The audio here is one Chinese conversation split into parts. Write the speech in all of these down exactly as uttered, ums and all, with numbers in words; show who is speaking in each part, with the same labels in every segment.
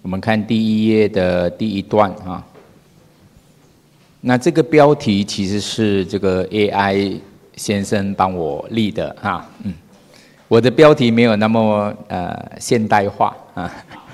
Speaker 1: 我们看第一页的第一段啊。那这个标题其实是这个 A I 先生帮我立的啊，嗯，我的标题没有那么呃现代化啊，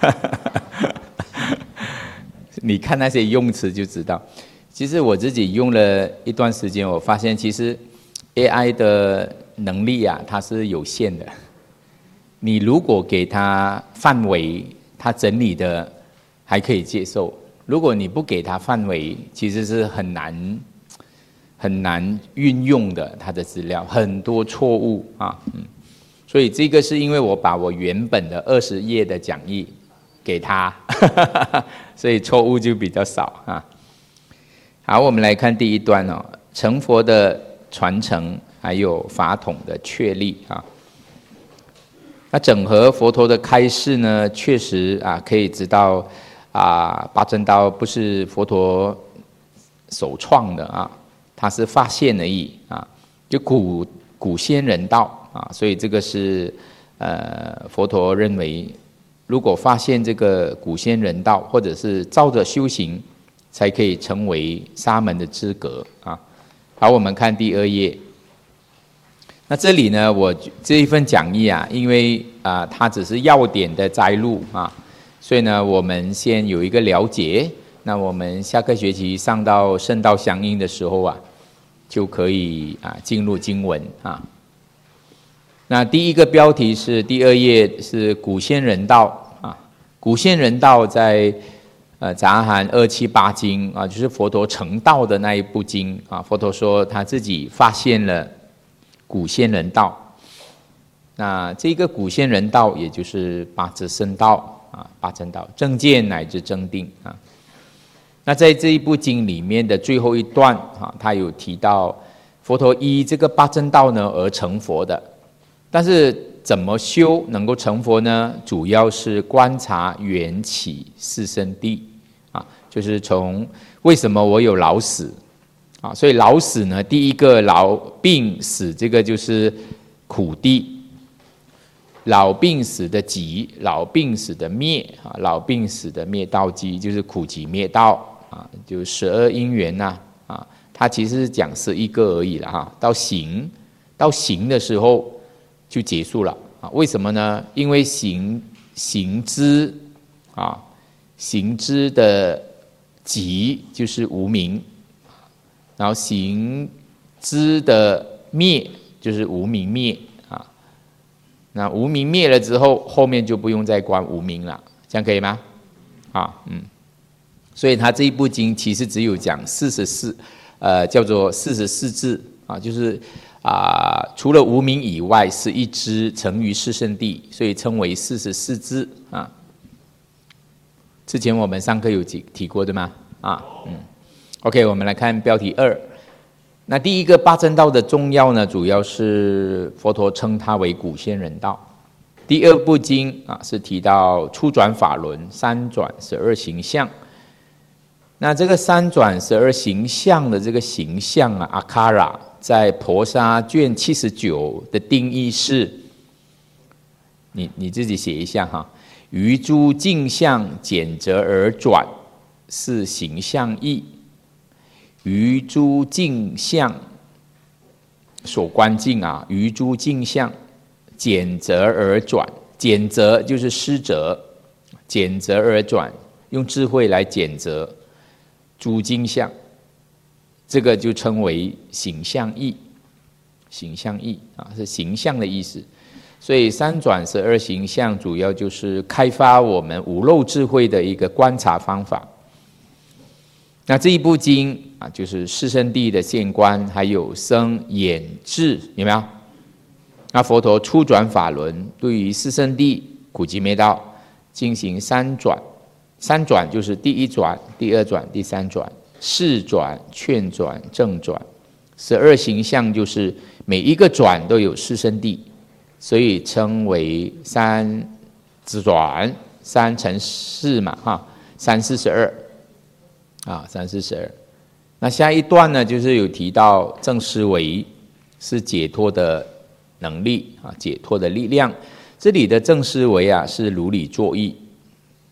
Speaker 1: 你看那些用词就知道。其实我自己用了一段时间，我发现其实 A I 的能力啊，它是有限的。你如果给它范围，它整理的还可以接受；如果你不给它范围，其实是很难很难运用的。它的资料很多错误啊，嗯，所以这个是因为我把我原本的二十页的讲义给它，所以错误就比较少啊。好，我们来看第一段哦，成佛的传承，还有法统的确立啊。那整合佛陀的开示呢，确实啊，可以知道啊，八正道不是佛陀首创的啊，他是发现而已啊，就古古先人道啊，所以这个是呃，佛陀认为，如果发现这个古先人道，或者是照着修行，才可以成为沙门的资格啊。好，我们看第二页。那这里呢，我这一份讲义啊，因为啊、呃，它只是要点的摘录啊，所以呢，我们先有一个了解。那我们下个学期上到圣道相应的时候啊，就可以啊进入经文啊。那第一个标题是第二页是古先人道啊，古先人道在呃杂含二七八经啊，就是佛陀成道的那一部经啊。佛陀说他自己发现了古先人道，那这个古先人道也就是八支圣道啊，八正道、正见乃至正定啊。那在这一部经里面的最后一段啊，他有提到佛陀依这个八正道呢而成佛的，但是怎么修能够成佛呢？主要是观察缘起四圣谛啊，就是从为什么我有老死。啊，所以老死呢，第一个老病死，这个就是苦谛；老病死的集，老病死的灭啊，老病死的灭道集就是苦集灭道啊，就十二因缘呐啊，它其实是讲是一个而已了哈。到行，到行的时候就结束了啊？为什么呢？因为行行之啊，行之的集就是无明。然后行之的灭就是无明灭啊，那无明灭了之后，后面就不用再观无明了，这样可以吗？啊，嗯，所以他这一部经其实只有讲四十四，呃，叫做四十四字啊，就是啊、呃，除了无明以外是一支成于四圣谛，所以称为四十四字啊。之前我们上课有提提过的吗？啊，嗯。OK， 我们来看标题二。那第一个八正道的重要呢，主要是佛陀称它为古先人道。第二部经啊是提到初转法轮、三转十二行相。那这个三转十二行相的这个形象啊，阿卡拉在婆沙卷七十九的定义是，你你自己写一下哈。于诸镜相减折而转，是形象义。于诸镜相所观境啊，于诸镜相减折而转，减折就是失折，减折而转，用智慧来减折诸镜相，这个就称为形象义。形象义啊，是形象的意思。所以三转十二行相，主要就是开发我们无漏智慧的一个观察方法。那这一部经啊，就是四圣谛的现观，还有生眼智，有没有？那佛陀初转法轮，对于四圣谛苦集灭道进行三转，三转就是第一转、第二转、第三转，四转、劝转、正转，十二行相就是每一个转都有四圣谛，所以称为三转，三乘四嘛，哈，三四十二。啊，三四十二。那下一段呢，就是有提到正思维是解脱的能力啊，解脱的力量。这里的正思维啊，是如理作意，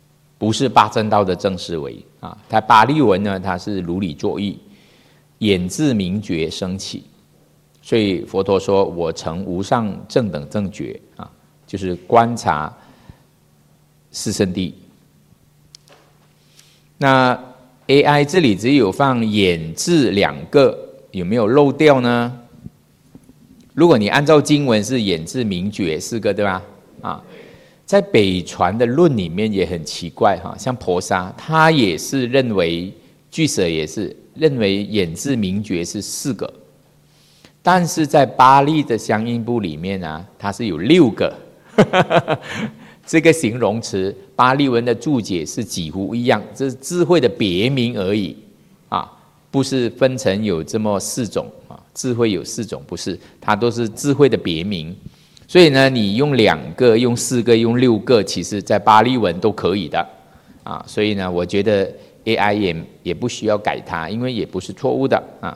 Speaker 1: 不是八正道的正思维啊。它巴利文呢，它是如理作意，眼智明觉升起。所以佛陀说：“我成无上正等正觉啊，就是观察四圣谛。”那 A I 这里只有放眼智两个，有没有漏掉呢？如果你按照经文是眼智明觉四个，对吧？啊，在北传的论里面也很奇怪哈，像婆沙他也是认为，俱舍也是认为眼智明觉是四个。但是在巴利的相应部里面啊，它是有六个，这个形容词巴利文的注解是几乎一样，这是智慧的别名而已啊，不是分成有这么四种啊，智慧有四种，不是，它都是智慧的别名。所以呢，你用两个、用四个、用六个，其实在巴利文都可以的啊。所以呢，我觉得 A I 也也不需要改它，因为也不是错误的啊。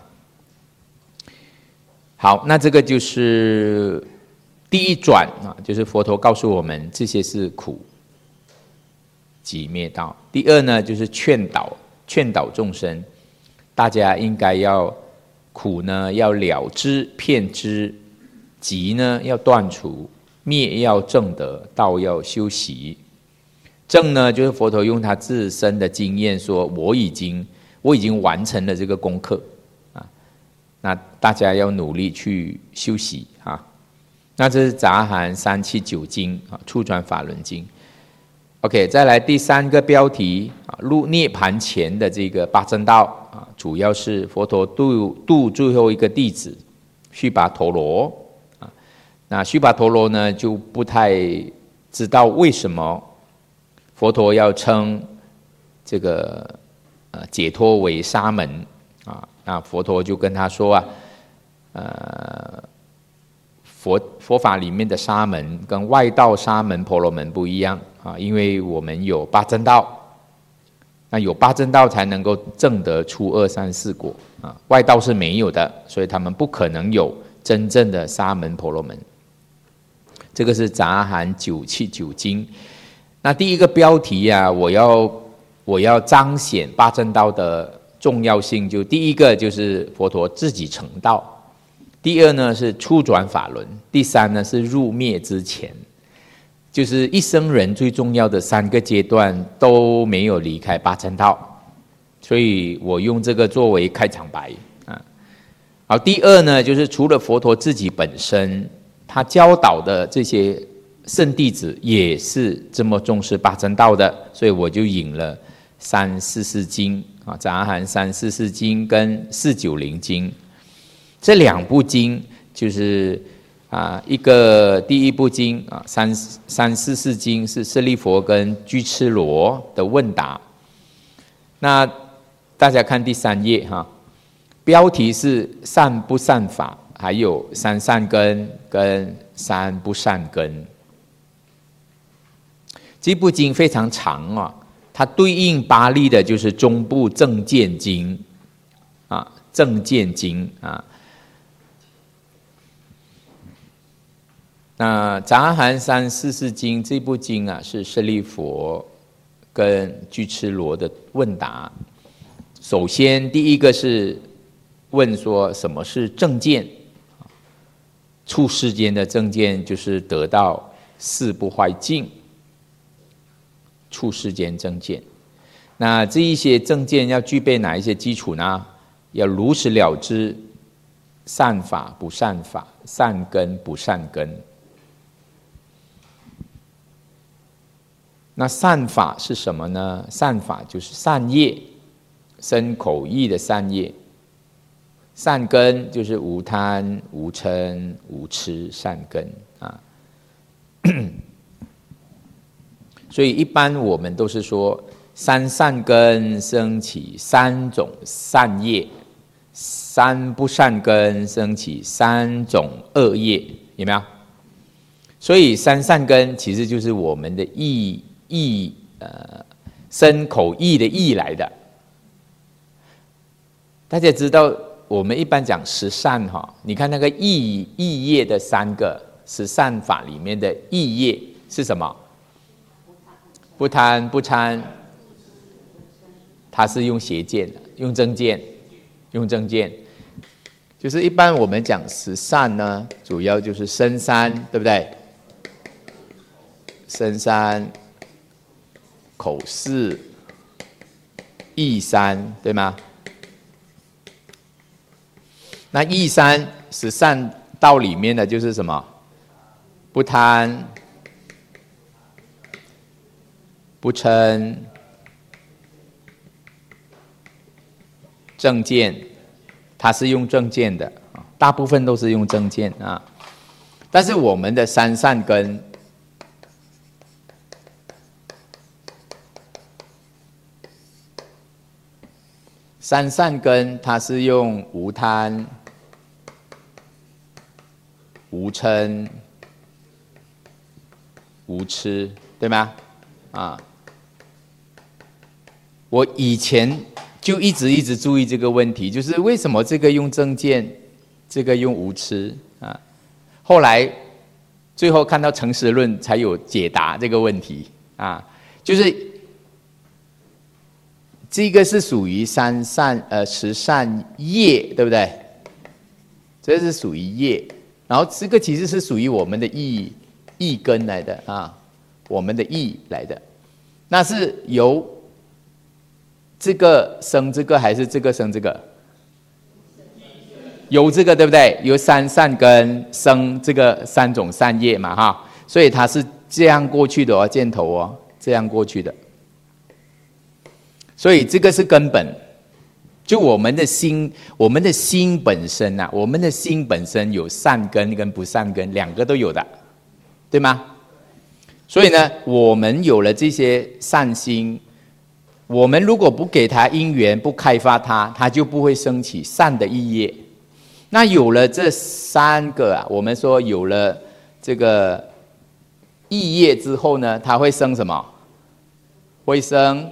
Speaker 1: 好，那这个就是第一转啊，就是佛陀告诉我们这些是苦集灭道。第二呢，就是劝导劝导众生，大家应该要苦呢要了知遍知，集呢要断除，灭要正得，道要修习。正呢，就是佛陀用他自身的经验说，我已经我已经完成了这个功课。那大家要努力去修习啊。那这是杂含三七九经啊，初转法轮经。OK， 再来第三个标题啊，入涅盘前的这个八正道啊，主要是佛陀度度最后一个弟子须跋陀罗啊。那须跋陀罗呢，就不太知道为什么佛陀要称这个呃解脱为沙门啊。那佛陀就跟他说啊，呃，佛佛法里面的沙门跟外道沙门、婆罗门不一样啊，因为我们有八正道，那有八正道才能够证得初二三四果啊，外道是没有的，所以他们不可能有真正的沙门、婆罗门。这个是杂含九七九经。那第一个标题啊，我要我要彰显八正道的重要性，就第一个就是佛陀自己成道，第二呢是初转法轮，第三呢是入灭之前，就是一生人最重要的三个阶段都没有离开八正道，所以我用这个作为开场白啊。好，第二呢就是除了佛陀自己本身，他教导的这些圣弟子也是这么重视八正道的，所以我就引了三四四经啊，杂含三四四经跟四九零经，这两部经就是啊，一个第一部经啊，三三四四经是舍利佛跟居痴罗的问答。那大家看第三页哈，标题是善不善法，还有三善根跟三不善根。这部经非常长啊。它对应巴利的就是中部正见经啊，正见经啊。那杂含三四四经这部经啊，是舍利佛跟居痴罗的问答。首先，第一个是问说什么是正见？处世间的正见就是得到四不坏境。处世间正见，那这一些正见要具备哪一些基础呢？要如实了知善法不善法，善根不善根。那善法是什么呢？善法就是善业，身口意的善业。善根就是无贪、无嗔、无痴善根啊。所以一般我们都是说，三善根生起三种善业，三不善根生起三种恶业，有没有？所以三善根其实就是我们的意意呃身口意的意来的。大家知道，我们一般讲十善哈，你看那个意意业的三个十善法里面的意业是什么？ 不贪不嗔，它是用邪见，用正见，用正见。就是一般我们讲十善呢，主要就是身三，对不对？身三、口四、意三，对吗？那意三十善道里面的就是什么？不贪、不嗔、正见，它是用正见的，大部分都是用正见啊。但是我们的三善根，三善根它是用无贪、无嗔、无痴，对吗？啊，我以前就一直一直注意这个问题，就是为什么这个用正见，这个用无痴啊？后来最后看到诚实论才有解答这个问题啊，就是这个是属于三善呃十善业，对不对？这是属于业，然后这个其实是属于我们的意意根来的啊，我们的意来的，那是由这个生这个还是这个生这个？由这个对不对？由三善根生这个三种善业嘛哈，所以它是这样过去的哦，箭头哦，这样过去的。所以这个是根本，就我们的心，我们的心本身啊，我们的心本身有善根跟不善根，两个都有的，对吗？所以呢，我们有了这些善心，我们如果不给它因缘，不开发它，它就不会升起善的意业。那有了这三个啊，我们说有了这个意业之后呢，它会生什么？会生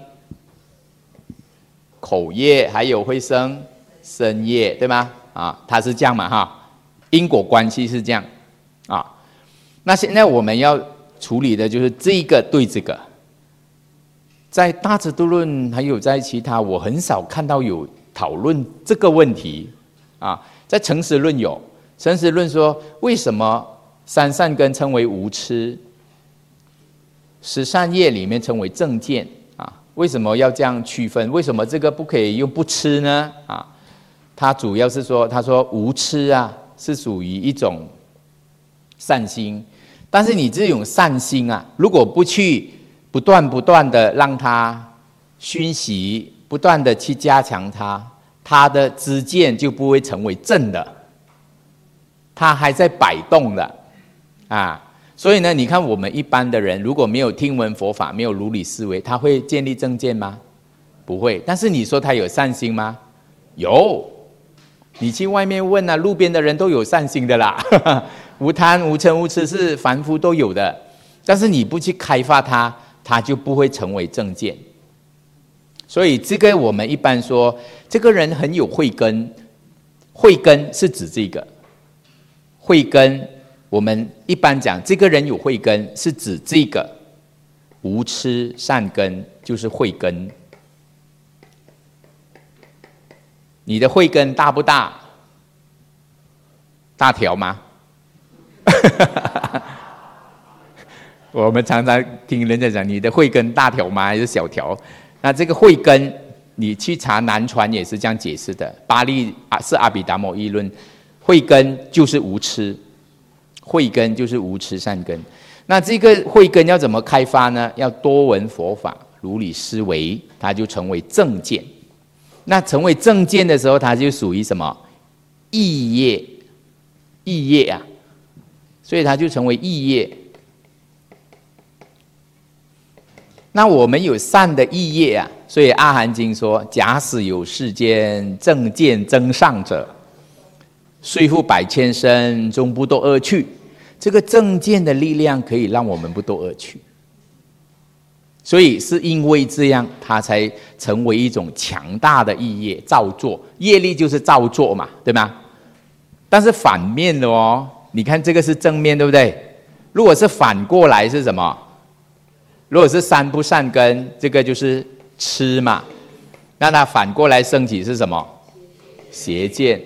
Speaker 1: 口业，还有会生身业，对吗？啊，它是这样嘛哈，因果关系是这样啊。那现在我们要处理的就是这个对这个，在大智度论还有在其他，我很少看到有讨论这个问题啊。在诚实论有，诚实论说为什么三善根称为无痴，十善业里面称为正见啊？为什么要这样区分？为什么这个不可以用不痴呢？啊，他主要是说，他说无痴啊是属于一种善心，但是你这种善心啊，如果不去不断不断的让它熏习，不断的去加强它，它的知见就不会成为正的，它还在摆动的啊。所以呢，你看我们一般的人，如果没有听闻佛法，没有如理思维，他会建立正见吗？不会。但是你说他有善心吗？有。你去外面问啊，路边的人都有善心的啦，无贪无嗔无痴是凡夫都有的，但是你不去开发它，它就不会成为正见。所以这个我们一般说，这个人很有慧根，慧根是指这个慧根。我们一般讲，这个人有慧根，是指这个无痴善根，就是慧根。你的慧根大不大？大条吗？我们常常听人家讲，你的慧根大条吗？还是小条？那这个慧根，你去查南传也是这样解释的。巴利是阿毗达摩议论，慧根就是无痴，慧根就是无痴善根。那这个慧根要怎么开发呢？要多闻佛法，如理思维，它就成为正见。那成为正见的时候，它就属于什么？意业，意业啊，所以它就成为意业。那我们有善的意业啊，所以阿含经说：假使有世间正见增上者，虽复百千生，终不堕恶趣。这个正见的力量可以让我们不堕恶趣。所以是因为这样，它才成为一种强大的意业造作。业力就是造作嘛，对吗？但是反面的哦，你看这个是正面，对不对？如果是反过来是什么？ 如果是三不善根，这个就是痴嘛。那它反过来升起是什么？邪见。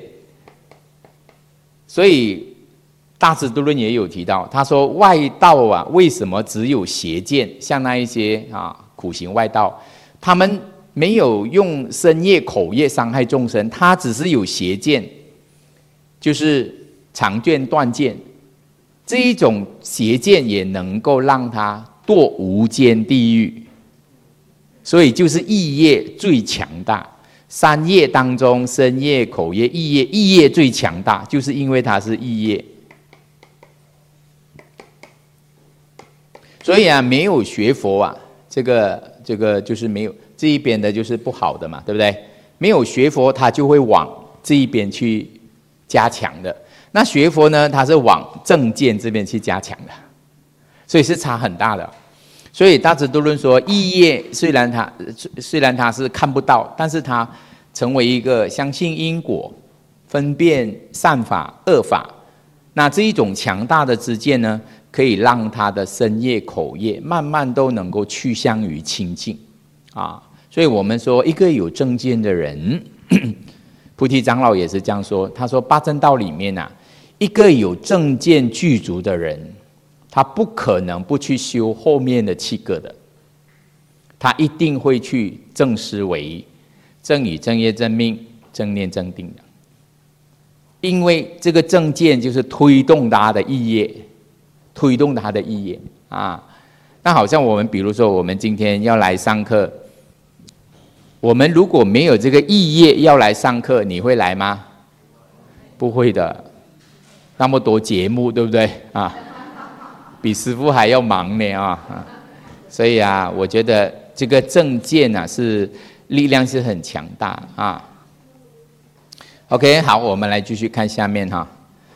Speaker 1: 所以大智度论也有提到，他说外道啊，为什么只有邪见？像那一些啊苦行外道，他们没有用身业口业伤害众生，他只是有邪见，就是长见断见。这一种邪见也能够让他堕无间地狱，所以就是意业最强大。三业当中，身业、口业、意业，意业最强大，就是因为它是意业。所以啊，没有学佛啊，这个这个就是没有这一边的，就是不好的嘛，对不对？没有学佛，他就会往这一边去加强的。那学佛呢，他是往正见这边去加强的，所以是差很大的。所以大智度论说，意业虽然他虽然他是看不到，但是他成为一个相信因果、分辨善法、恶法，那这一种强大的知见呢，可以让他的身业、口业慢慢都能够趋向于清净啊。所以我们说，一个有正见的人，菩提长老也是这样说，他说八正道里面啊，一个有正见具足的人，他不可能不去修后面的七个的，他一定会去正思维、正语、正业、正命、正念、正定的。因为这个正见就是推动他的意业，推动他的意业啊。那好像我们比如说，我们今天要来上课，我们如果没有这个意业要来上课，你会来吗？不会的，那么多节目，对不对啊？比师父还要忙呢啊！所以啊，我觉得这个正见啊，是力量是很强大啊。OK， 好，我们来继续看下面哈。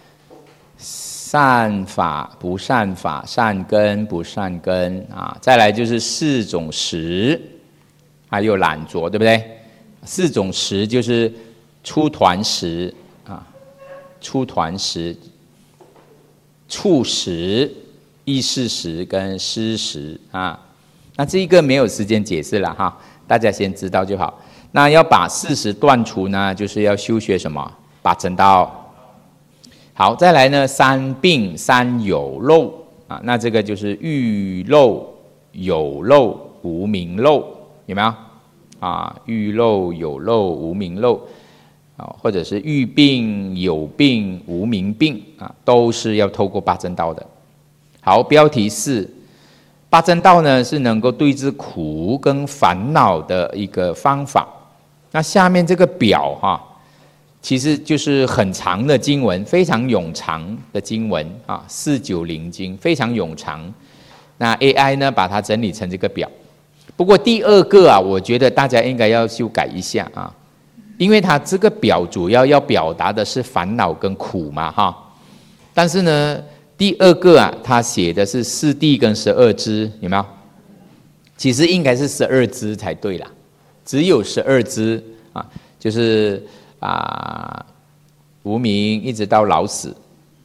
Speaker 1: 善法、不善法，善根、不善根啊。再来就是四种识，还有懒惰，对不对？四种识就是出团识啊，出团识、触识、意识识跟思识啊。那这一个没有时间解释了哈，大家先知道就好。那要把四识断除呢，就是要修学什么？八正道。好，再来呢，三病三有漏啊，那这个就是欲漏、有漏、无明漏，有没有？啊，欲漏、有漏、无明漏，啊，或者是欲病、有病、无明病啊，都是要透过八正道的。好，标题是八正道呢，是能够对治苦跟烦恼的一个方法。那下面这个表哈、啊，其实就是很长的经文，非常冗长的经文啊，四九零经非常冗长。那 A I 呢，把它整理成这个表。不过第二个啊，我觉得大家应该要修改一下啊，因为它这个表主要要表达的是烦恼跟苦嘛哈。但是呢，第二个啊，它写的是四谛跟十二支，有没有？其实应该是十二支才对啦。只有十二支啊，就是啊无明一直到老死，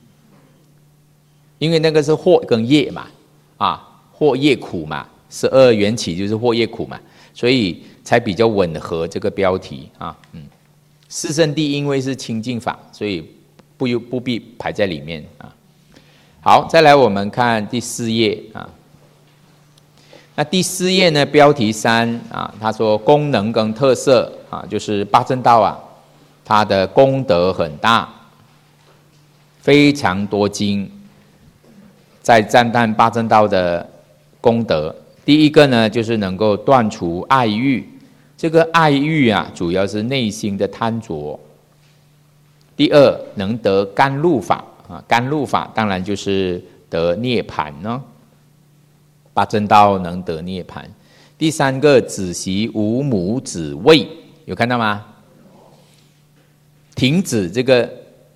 Speaker 1: 因为那个是惑跟业嘛，啊惑业苦嘛，十二缘起就是惑业苦嘛，所以才比较吻合这个标题啊。嗯，四圣谛因为是清净法，所以不不必排在里面啊。好，再来我们看第四页啊。那第四页呢，标题三啊，他说功能跟特色啊，就是八正道啊，它的功德很大，非常多经在赞叹八正道的功德。第一个呢，就是能够断除爱欲，这个爱欲啊，主要是内心的贪着。第二，能得甘露法啊，甘露法当然就是得涅槃呢。八正道能得涅槃。第三个，止息无母子位，有看到吗？停止这个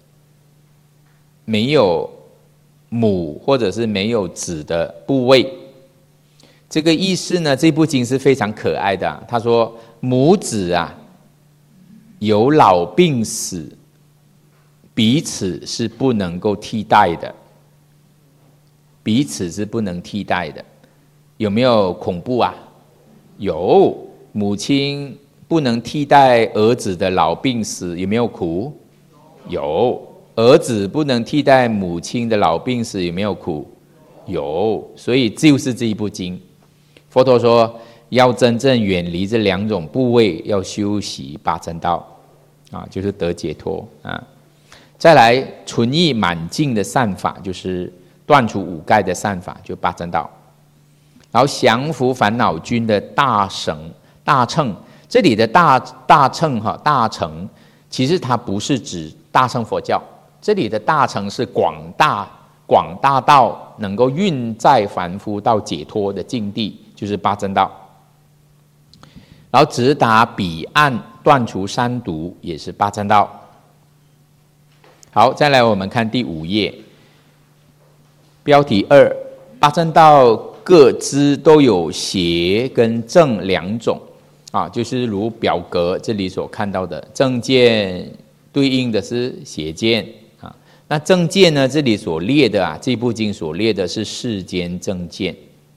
Speaker 1: 没有母或者是没有子的部位。这个意思呢，这部经是非常可爱的、啊。他说，母子啊，有老病死，彼此是不能够替代的，彼此是不能替代的。 有没有恐怖啊？有。母亲不能替代儿子的老病死，有没有苦？有。儿子不能替代母亲的老病死，有没有苦？有。所以就是这一部经，佛陀说要真正远离这两种部位，要修习八正道啊，就是得解脱啊。再来纯意满净的善法，就是断除五盖的善法，就八正道。然后降伏烦恼军的大乘，大乘这里的大大乘哈大乘，其实它不是指大乘佛教，这里的大乘是广大广大到能够运载凡夫到解脱的境地，就是八正道。然后直达彼岸，断除三毒，也是八正道。好，再来我们看第五页，标题二，八正道各支都有邪跟正两种啊，就是如表格这里所看到的，正见对应的是邪见啊。那正见呢，这里所列的啊，这部经所列的是世间正见。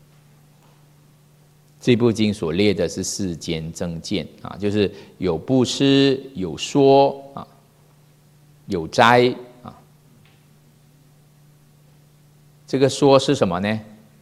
Speaker 1: 这部经所列的是世间正见啊，就是有布施，有说啊，有斋啊。这个说是什么呢？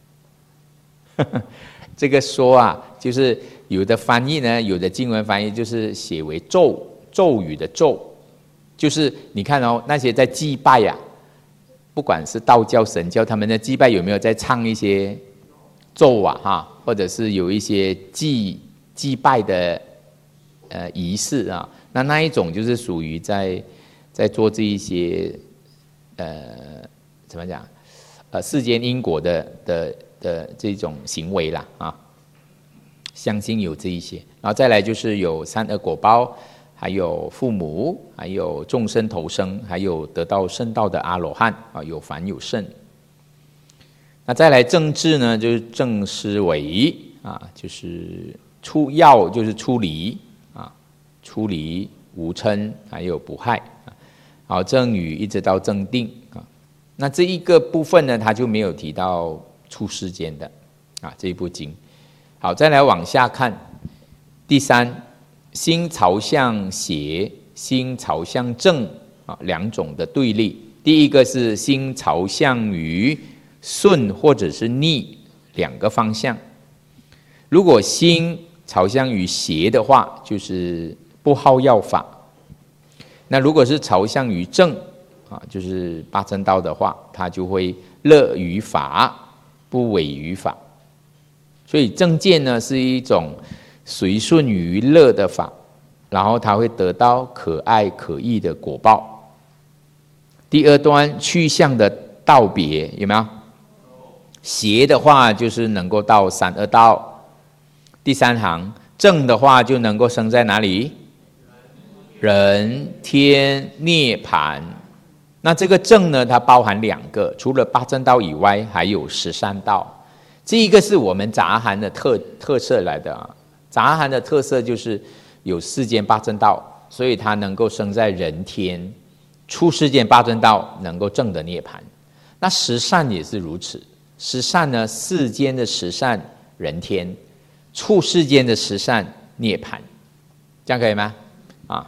Speaker 1: 这个说啊，就是有的翻译呢，有的经文翻译就是写为咒，咒语的咒，就是你看哦，那些在祭拜呀、啊，不管是道教、神教，他们的祭拜有没有在唱一些咒啊，哈，或者是有一些祭祭拜的呃仪式啊，那那一种就是属于在在做这一些呃怎么讲呃世间因果的的的这种行为啦啊，相信有这一些，然后再来就是有三恶果报，还有父母，还有众生投生，还有得到圣道的阿罗汉啊，有凡有圣。那再来正智呢，就是正思维啊，就是出要就是出离啊，出离无嗔，还有不害啊，好正语一直到正定啊。那这一个部分呢，他就没有提到出世间的啊这一部经。好，再来往下看，第三，心朝向邪，心朝向正啊，两种的对立。第一个是心朝向于顺或者是逆两个方向。如果心朝向于邪的话，就是不好要法；那如果是朝向于正啊，就是八正道的话，它就会乐于法，不违于法。所以正见呢是一种随顺于乐的法，然后它会得到可爱可义的果报。第二端去向的道别有没有？邪的话就是能够到三恶道，第三行正的话就能够生在哪里？人天涅槃。那这个正呢，它包含两个，除了八正道以外，还有十善道。这一个是我们杂含的特特色来的啊。杂含的特色就是有世间八正道，所以它能够生在人天，出世间八正道能够正的涅槃。那十善也是如此。十善呢，世间的十善人天，处世间的十善涅槃，这样可以吗？啊，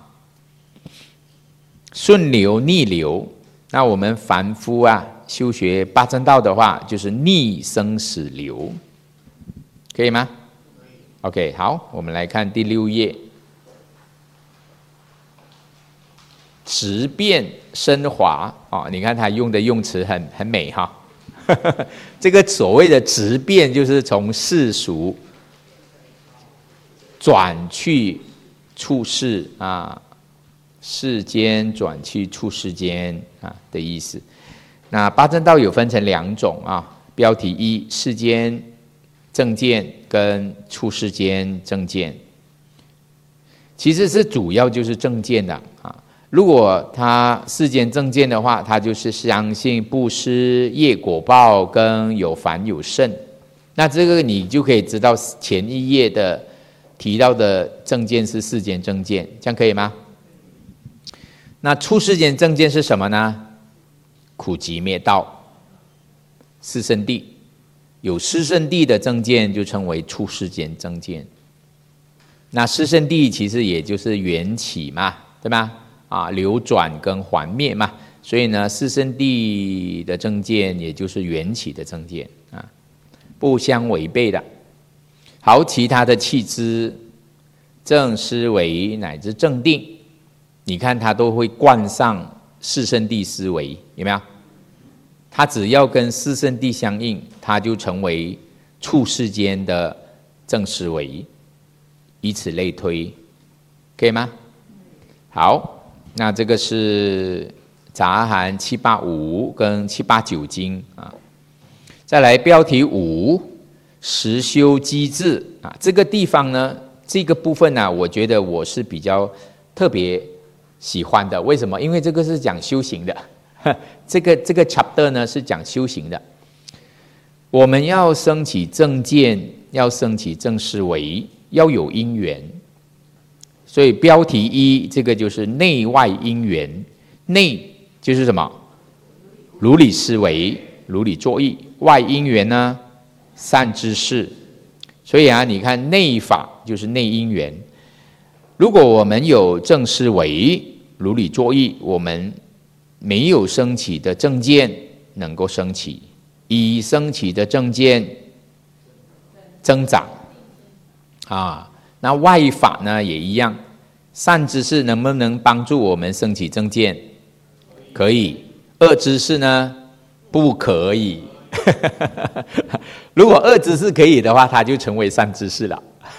Speaker 1: 顺流逆流，那我们凡夫啊，修学八正道的话，就是逆生死流，可以吗 ？OK， 好，我们来看第六页，直变升华哦，你看他用的用词很很美哈。这个所谓的直变，就是从世俗转去处世啊，世间转去处世间啊的意思。那八正道有分成两种啊，标题一，世间正见跟处世间正见，其实是主要就是正见的啊。如果他世间正见的话，他就是相信布施、业果报跟有凡有圣。那这个你就可以知道前一页的提到的正见是世间正见，这样可以吗？那出世间正见是什么呢？苦集灭道、四圣谛， 有四圣谛的正见就称为出世间正见。那四圣谛其实也就是缘起嘛，对吧？啊，流转跟还灭嘛，所以呢，四圣谛的正见也就是缘起的正见啊，不相违背的。好，其他的气支、正思维乃至正定，你看它都会冠上四圣谛思维，有没有？它只要跟四圣谛相应，它就成为处世间的正思维，以此类推，可以吗？好，那这个是杂含七八五跟七八九经啊。再来标题五，实修机制啊，这个地方呢，这个部分呢、啊，我觉得我是比较特别喜欢的。为什么？因为这个是讲修行的。这个这个 chapter 呢是讲修行的，我们要升起正见，要升起正思维，要有因缘。所以标题一，这个就是内外因缘。内就是什么？如理思维，如理作意；外因缘呢，善知识。所以啊，你看内法就是内因缘。如果我们有正思维，如理作意，我们没有升起的正见能够升起，已升起的正见增长啊。那外法呢也一样，善知识能不能帮助我们升起正见？可以。恶知识呢？不可以。如果恶知识可以的话，它就成为善知识了。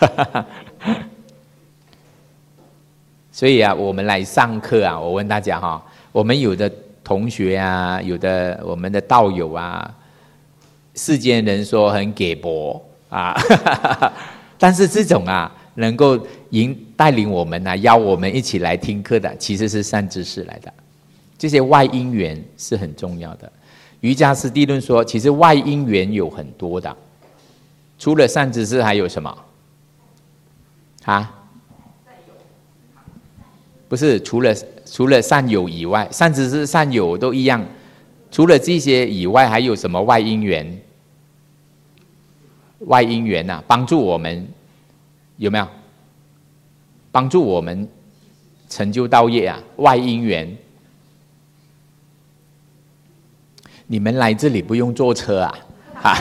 Speaker 1: 所以啊，我们来上课啊，我问大家哈。我们有的同学啊，有的我们的道友啊，世间人说很给薄啊，但是这种啊，能够引带领我们啊，邀我们一起来听课的，其实是善知识来的。这些外因缘是很重要的。瑜伽师地论说，其实外因缘有很多的，除了善知识还有什么？啊？不是，除了除了善友以外，善知识、善友都一样。除了这些以外，还有什么外因缘？外因缘啊，帮助我们有没有？帮助我们成就道业啊，外因缘。你们来这里不用坐车啊？啊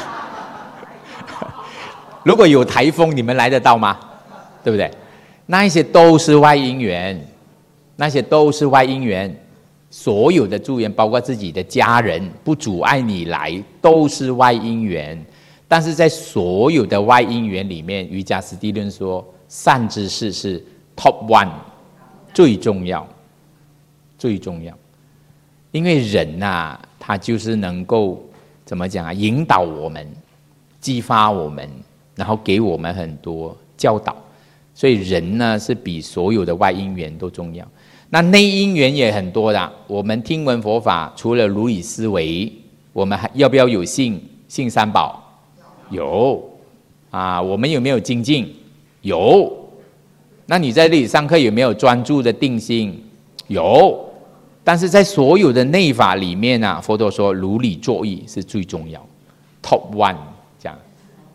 Speaker 1: 如果有台风，你们来得到吗？对不对？那一些都是外因缘。那些都是外因缘，所有的助缘，包括自己的家人，不阻碍你来，都是外因缘。但是在所有的外因缘里面，瑜伽师地论说，善知识是 top one， 最重要，最重要。因为人啊，他就是能够怎么讲啊，引导我们，激发我们，然后给我们很多教导。所以人呢，是比所有的外因缘都重要。那内因缘也很多的。我们听闻佛法，除了如理思维，我们还要不要有信？信三宝？有啊。我们有没有精进？有。那你在这里上课有没有专注的定心？有。但是在所有的内法里面啊，佛陀说如理作意是最重要 ，top one 这样。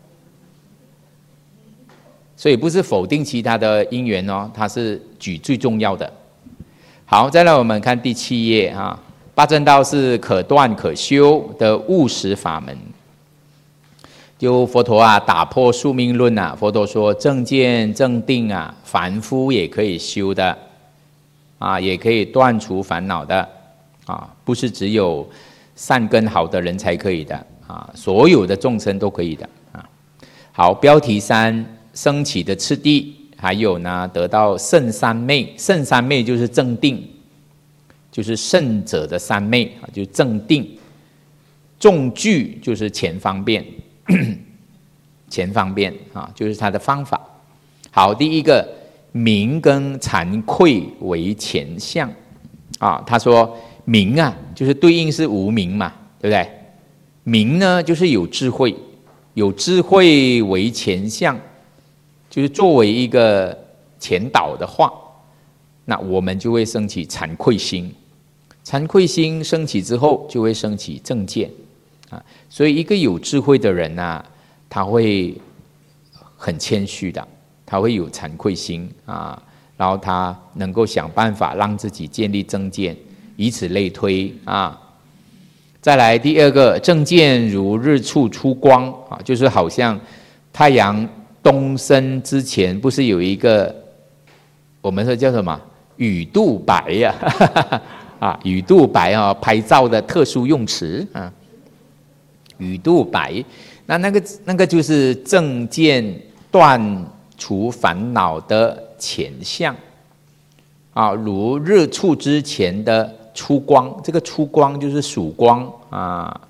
Speaker 1: 所以不是否定其他的因缘哦，它是举最重要的。好，再来我们看第七页哈，八正道是可断可修的务实法门。就佛陀啊，打破宿命论啊，佛陀说正见正定啊，凡夫也可以修的啊，也可以断除烦恼的啊，不是只有善根好的人才可以的啊，所有的众生都可以的啊。好，标题三，升起的次第。还有呢，得到圣三昧，圣三昧就是正定，就是圣者的三昧啊，就是正定。众具就是前方便，前方便啊，就是他的方法。好，第一个明跟惭愧为前相啊，他说明啊，就是对应是无明嘛，对不对？明呢，就是有智慧，有智慧为前相。就是作为一个前导的话，那我们就会升起惭愧心，惭愧心升起之后，就会升起正见啊。所以一个有智慧的人啊，他会很谦虚的，他会有惭愧心啊，然后他能够想办法让自己建立正见，以此类推啊。再来第二个，正见如日处出光啊，就是好像太阳东升之前，不是有一个我们说叫什么雨度白呀、啊？啊，雨度白啊，拍照的特殊用词啊，雨度白，那那个那个就是正见断除烦恼的前相啊，如日出之前的出光，这个出光就是曙光啊。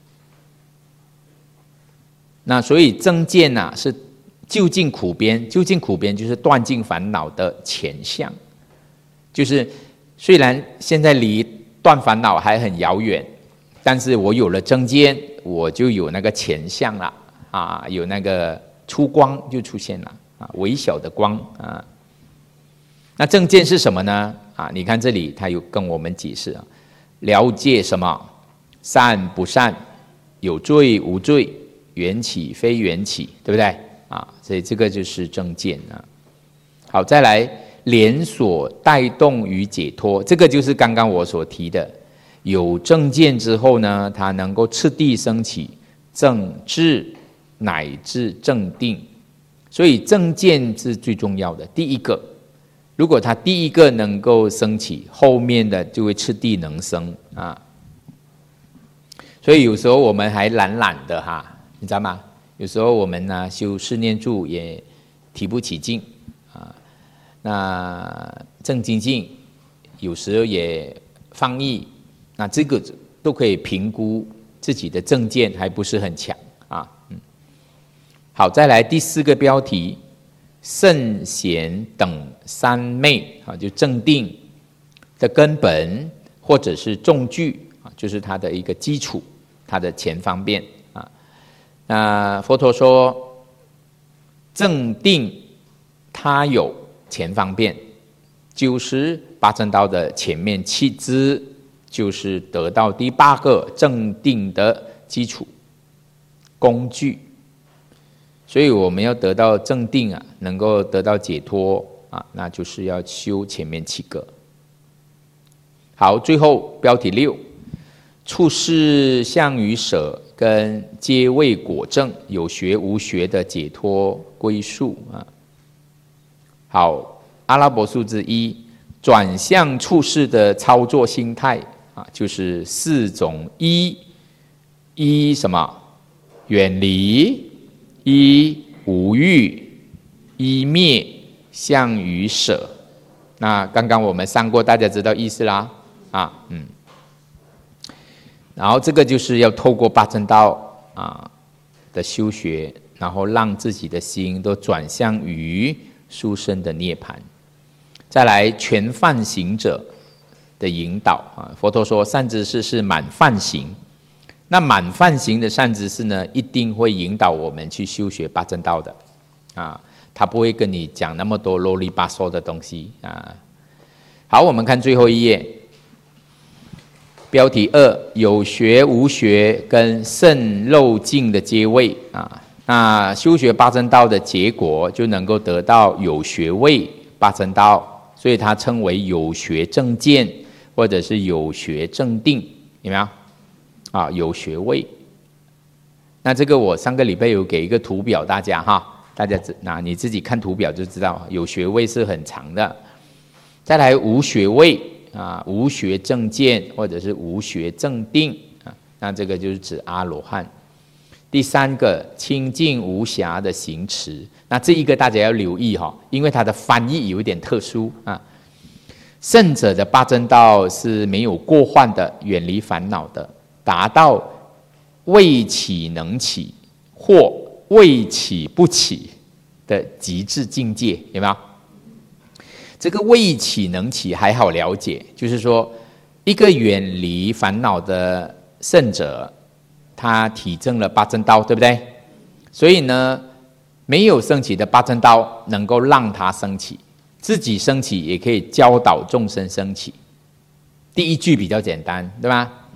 Speaker 1: 那所以正见啊是究竟苦边，究竟苦边就是断尽烦恼的前相，就是虽然现在离断烦恼还很遥远，但是我有了正见，我就有那个前相了啊，有那个出光就出现了啊，微小的光啊。那正见是什么呢？啊，你看这里他有跟我们解释啊，了解什么善不善，有罪无罪，缘起非缘起，对不对啊？所以这个就是正见啊。好，再来连锁带动与解脱，这个就是刚刚我所提的，有正见之后呢，它能够次第升起正智乃至正定，所以正见是最重要的第一个。如果它第一个能够升起，后面的就会次第能升啊。所以有时候我们还懒懒的哈，你知道吗？有时候我们呢修四念住也提不起劲啊，那正精进有时候也放逸，那这个都可以评估自己的正见还不是很强啊。嗯，好，再来第四个标题。圣贤等三昧啊，就正定的根本，或者是重具啊，就是它的一个基础，它的前方便啊。那佛陀说，正定它有前方便，就是八正道的前面七支，就是得到第八个正定的基础工具。所以我们要得到正定啊，能够得到解脱啊，那就是要修前面七个。好，最后标题六，处事相与舍跟皆为果证，有学无学的解脱归宿啊。好，阿拉伯数字一，转向处事的操作心态啊，就是四种一一什么远离。一无欲，一灭，相与舍。那刚刚我们上过，大家知道意思啦啊，嗯。然后这个就是要透过八正道啊的修学，然后让自己的心都转向于殊胜的涅槃。再来全梵行者的引导啊，佛陀说善知识是满梵行。那满梵行的善知识呢，一定会引导我们去修学八正道的，啊，他不会跟你讲那么多啰里吧嗦的东西啊。好，我们看最后一页，标题二，有学无学跟圣漏尽的阶位啊。那修学八正道的结果，就能够得到有学位八正道，所以它称为有学正见，或者是有学正定，有没有？啊，有学位。那这个我上个礼拜有给一个图表大家哈，大家那你自己看图表就知道，有学位是很长的。再来无学位啊，无学正见或者是无学正定啊，那这个就是指阿罗汉。第三个清净无瑕的行持，那这一个大家要留意哈，因为它的翻译有一点特殊啊。圣者的八正道是没有过患的，远离烦恼的。达到未起能起或未起不起的极致境界，有没有？这个未起能起还好了解，就是说一个远离烦恼的圣者，他体证了八正道，对不对？所以呢，没有升起的八正道能够让他升起，自己升起也可以教导众生升起。第一句比较简单，对吧？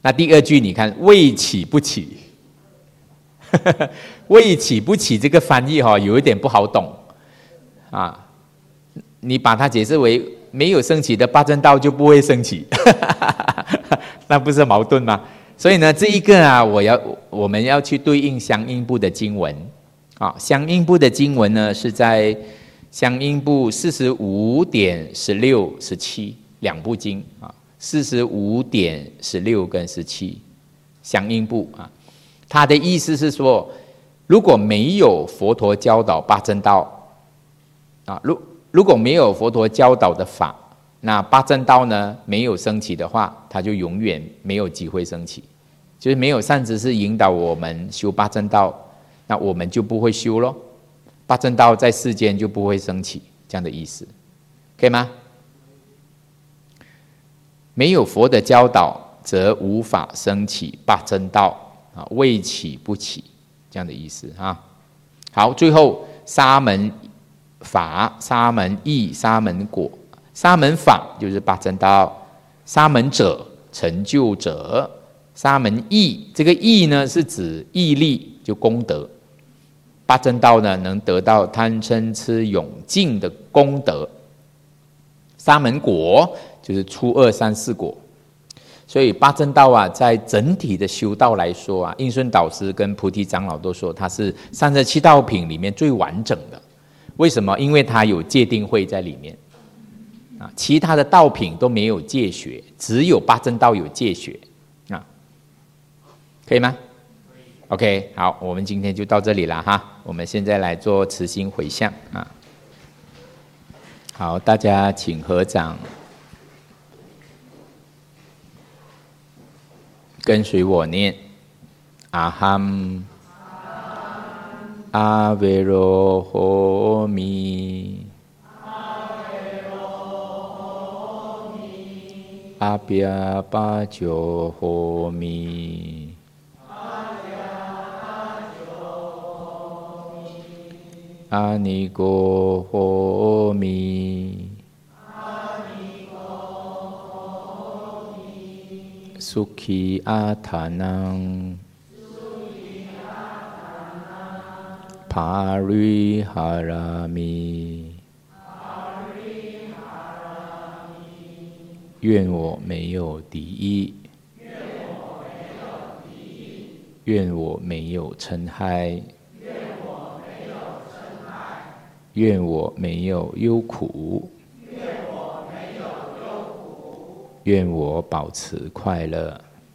Speaker 1: 那第二句你看未起不起，未起不起这个翻译哈、哦、有一点不好懂啊，你把它解释为没有升起的八正道就不会升起，那不是矛盾吗？所以呢，这一个啊，我要我们要去对应相应部的经文啊，相应部的经文呢是在相应部四十五点十六、十七两部经啊。四十五点十六跟十七相应部啊，他的意思是说，如果没有佛陀教导八正道啊，如如果没有佛陀教导的法，那八正道呢没有升起的话，他就永远没有机会升起，就是没有善知识引导我们修八正道，那我们就不会修咯，八正道在世间就不会升起，这样的意思，可以吗？没有佛的教导，则无法升起八正道啊，未起不起，这样的意思啊。好，最后沙门法、沙门义、沙门果。沙门法就是八正道，沙门者成就者，沙门义这个义呢是指毅力，就功德。八正道呢能得到贪嗔痴永尽的功德。沙门果就是初二三四果，所以八正道啊，在整体的修道来说啊，应顺导师跟菩提长老都说，它是三十七道品里面最完整的。为什么？因为它有戒定慧在里面啊，其他的道品都没有戒学，只有八正道有戒学啊，可以吗 ？OK， 好，我们今天就到这里了哈。我们现在来做慈心回向啊。好，大家请合掌，跟随我念：阿含阿维罗诃弥，阿毗巴鸠诃弥，阿尼cô诃弥，苏耆阿他能，帕瑞哈拉米，愿我没有敌意，愿我没有嗔害，愿我没有忧苦，愿我保持快乐。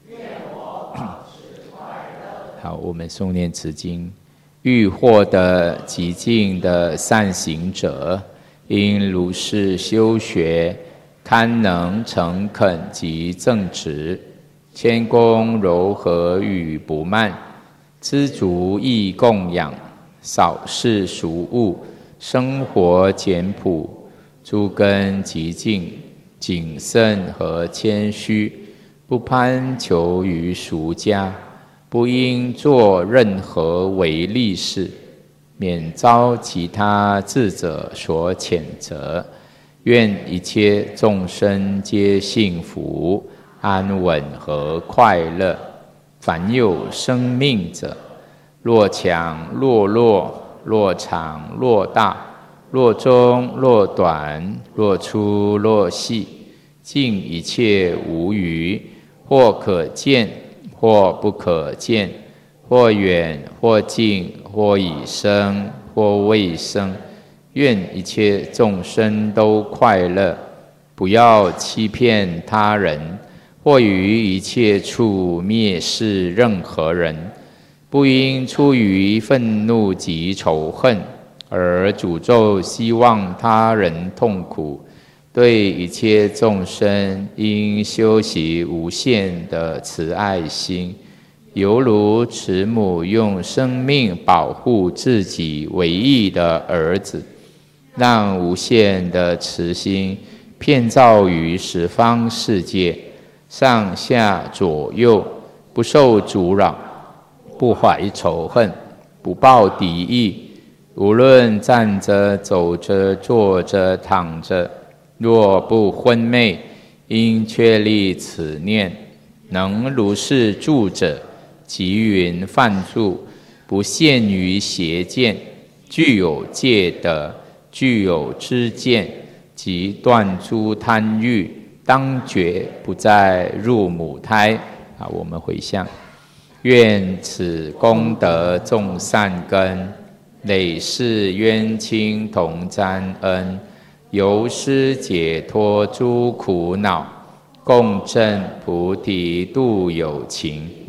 Speaker 1: 好，我们诵念此经。欲获得极尽的善行者，应如是修学，堪能诚恳及正直，谦恭柔和与不慢，知足易供养，少事俗物，生活简朴，诸根极净，谨慎和谦虚，不攀求于俗家，不应做任何违利事，免遭其他智者所谴责。愿一切众生皆幸福、安稳和快乐。凡有生命者，若强若弱，若长若大，若中若短，若粗若细，尽一切无余，或可见，或不可见，或远或近，或已生，或未生。愿一切众生都快乐，不要欺骗他人，或于一切处蔑视任何人，不应出于愤怒及仇恨而诅咒希望他人痛苦。对一切众生应修习无限的慈爱心，犹如慈母用生命保护自己唯一的儿子，让无限的慈心遍照于十方世界，上下左右，不受阻扰，不怀仇恨，不抱敌意。无论站着、走着、坐着、躺着，若不昏昧，应确立此念： 能如是住者，即云犯住，不限于邪见，具有戒德，具有知见，即断诸贪欲，当觉不再入母胎。啊，我们回向，愿此功德众善根，累世冤亲同沾恩，由施解脱诸苦恼，共振菩提度有情。